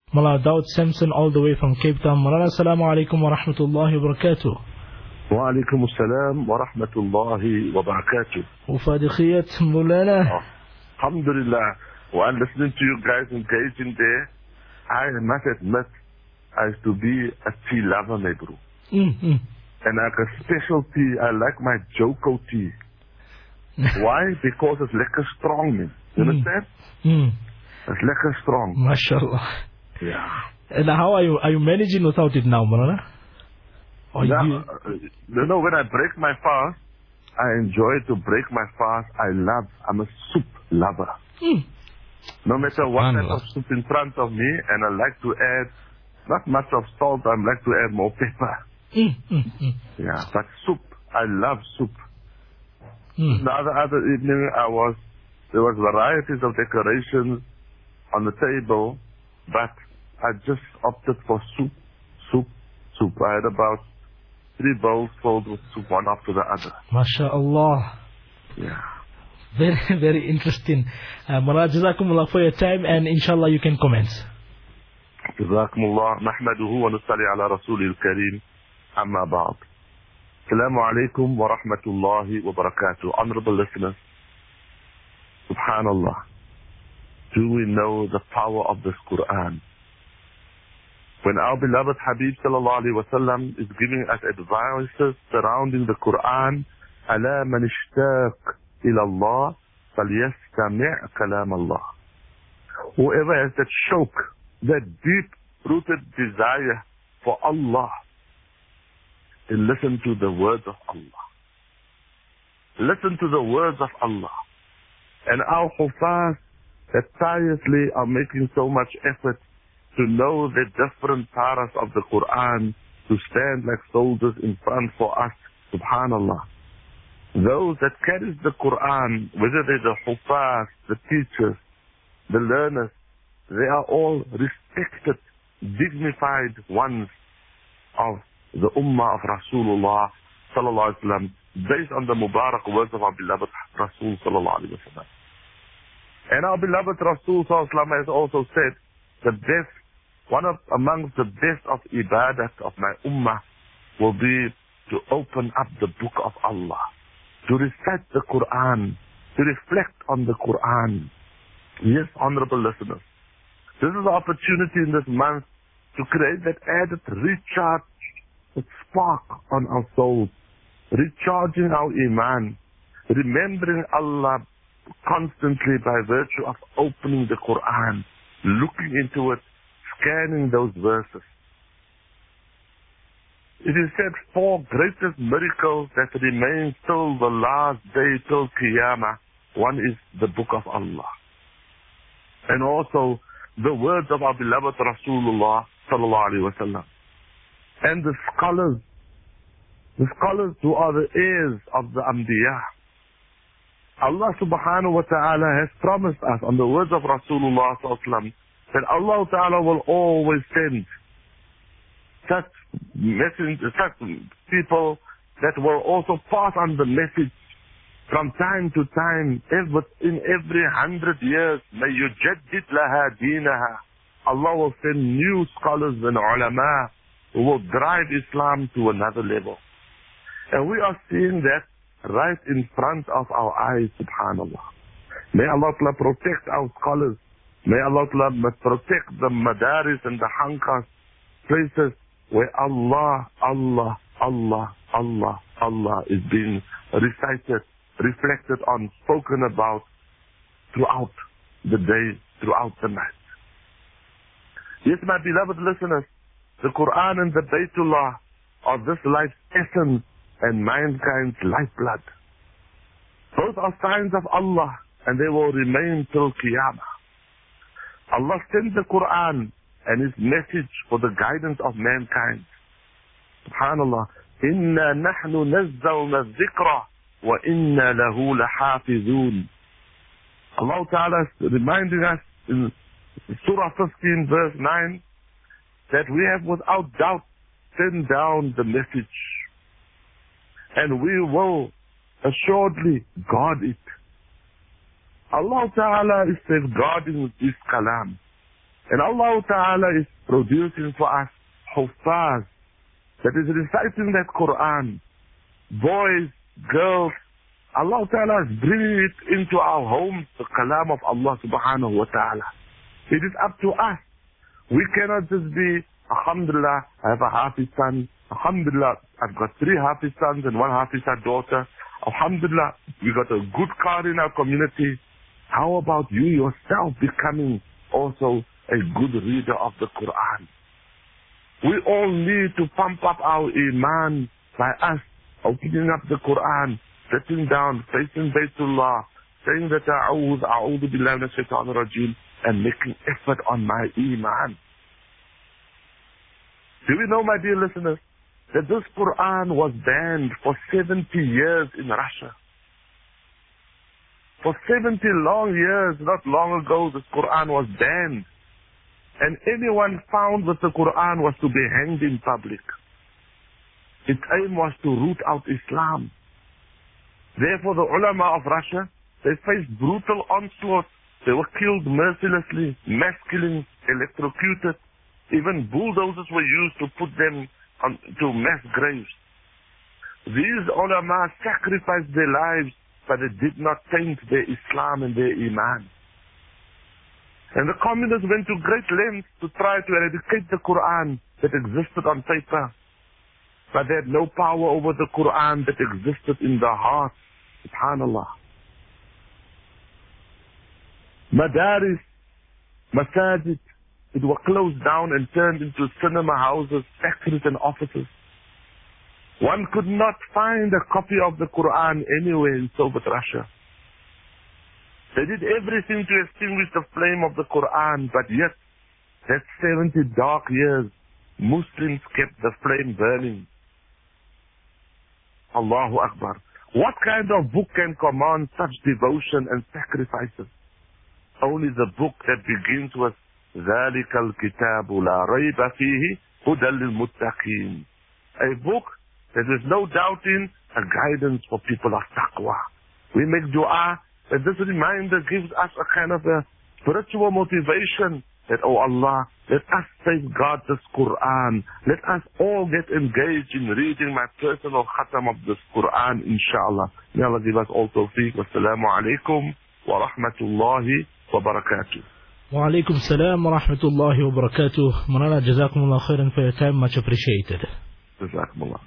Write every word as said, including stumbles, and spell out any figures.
Mullah Daud Simpson all the way from Cape Town. Mullah, assalamu alaikum wa rahmatullahi wa barakatuh. Wa alaikum assalam wa rahmatullahi wa barakatuh. Ufadikhiyat Mulana. Oh, alhamdulillah. While listening to you guys engaging there, I must admit, I used to be a tea lover, my bro. Mm-hmm. And like a specialty, I like my Joko tea. Why? Because it's lekker strong, man. You Mm. understand? Mm. It's lekker strong. MashaAllah. Yeah. And how are you? Are you managing without it now, Mulana? Or Yeah, you? uh, you know, when I break my fast, I enjoy to break my fast. I love, I'm a soup lover. Mm. No matter what type Subhanallah. of soup in front of me, and I like to add not much of salt, I like to add more pepper. Mm. Mm. Mm. Yeah, but soup, I love soup. Mm. The other, other evening, I was, there was varieties of decorations on the table, but I just opted for soup, soup, soup. I had about three bowls filled with soup, one after the other. MashaAllah. Yeah. Very, very interesting. Uh, Mullah, Jazakumullah for your time, and inshallah you can comment. جزاكم الله نحمده ونصلي على رسوله الكريم أما بعد. السلام عليكم ورحمة الله وبركاته. Honorable listeners, Subhanallah, do we know the power of this Quran? When our beloved Habib sallallahu alaihi wasallam is giving us advices surrounding the Quran, ألا من اشتاق إلى الله فليستمع كلام الله. Whoever has that shauq, that deep-rooted desire for Allah, and listen to the words of Allah. Listen to the words of Allah. And our Hufaz that tirelessly are making so much effort to know the different paras of the Quran, to stand like soldiers in front for us, subhanallah. Those that carry the Quran, whether they're the Hufaz, the teachers, the learners, they are all respected, dignified ones of the Ummah of Rasulullah sallallahu alaihi wasallam, based on the Mubarak words of our beloved Rasul sallallahu alaihi wasallam. And our beloved Rasul sallallahu alaihi wasallam has also said, the best, one of amongst the best of ibadat of my Ummah will be to open up the book of Allah, to recite the Quran, to reflect on the Quran. Yes, honorable listeners, this is the opportunity in this month to create that added recharge, that spark on our souls, recharging our iman, remembering Allah constantly by virtue of opening the Quran, looking into it, scanning those verses. It is said four greatest miracles that remain till the last day, till Qiyamah. One is the book of Allah. And also the words of our beloved Rasulullah sallallahu alaihi wasallam. And the scholars, the scholars who are the heirs of the Anbiya. Allah subhanahu wa ta'ala has promised us on the words of Rasulullah sallallahu alaihi wasallam that Allah ta'ala will always send such messengers, such people that will also pass on the message from time to time. In every hundred years, may yujaddid laha deenaha. Allah will send new scholars and ulama who will drive Islam to another level. And we are seeing that right in front of our eyes, subhanallah. May Allah ta'ala protect our scholars. May Allah ta'ala protect the madaris and the hankas, places where Allah, Allah, Allah, Allah, Allah is being recited, reflected on, spoken about throughout the day, throughout the night. Yes, my beloved listeners, the Quran and the Baytullah are this life's essence and mankind's lifeblood. Both are signs of Allah, and they will remain till Qiyamah. Allah sent the Quran and His message for the guidance of mankind. Subhanallah. Inna nahnu nazzalna dhikra wa inna lahu lahafizun. Allah Ta'ala is reminding us in Surah fifteen verse nine that we have without doubt sent down the message, and we will assuredly guard it. Allah Ta'ala is safeguarding His kalam. And Allah Ta'ala is producing for us Huffaz, that is reciting that Quran. Boys, girls, Allah Ta'ala is bringing it into our homes, the kalam of Allah Subhanahu wa Ta'ala. It is up to us. We cannot just be, Alhamdulillah, I have a Hafiz son. Alhamdulillah, I've got three Hafiz sons and one Hafiz daughter. Alhamdulillah, we got a good car in our community. How about you yourself becoming also a good reader of the Quran? We all need to pump up our iman by us opening up the Quran, sitting down, facing Baytullah, saying that A'udhu, A'udhu Billahi Minash Shaitanir Rajeem, and making effort on my iman. Do we know, my dear listeners, that this Quran was banned for seventy years in Russia? For seventy long years, not long ago, this Quran was banned. And anyone found with the Quran was to be hanged in public. Its aim was to root out Islam. Therefore, the ulama of Russia, they faced brutal onslaught. They were killed mercilessly, mass killings, electrocuted. Even bulldozers were used to put them on, to mass graves. These ulama sacrificed their lives, but they did not taint their Islam and their Iman. And the communists went to great lengths to try to eradicate the Quran that existed on paper. But they had no power over the Quran that existed in the heart. SubhanAllah. Madaris, masajid, it were closed down and turned into cinema houses, factories and offices. One could not find a copy of the Quran anywhere in Soviet Russia. They did everything to extinguish the flame of the Quran, but yet, that seventy dark years, Muslims kept the flame burning. Allahu Akbar. What kind of book can command such devotion and sacrifices? Only the book that begins with ذَلِكَ الْكِتَابُ لَا رَيْبَ فِيهِ هُدًى لِلْمُتَّقِينَ. A book that there's no doubt in, a guidance for people of taqwa. We make dua, and this reminder gives us a kind of a spiritual motivation that, oh Allah, let us safeguard this Quran. Let us all get engaged in reading my personal khatam of this Quran, inshallah. May Allah give us all tawfiq. Wassalamu alaikum wa rahmatullahi wa barakatuh. Wa alaikum salam wa rahmatullahi wa barakatuh. Manana, jazakumullah khairan for your time. Much appreciated. Jazakumullah.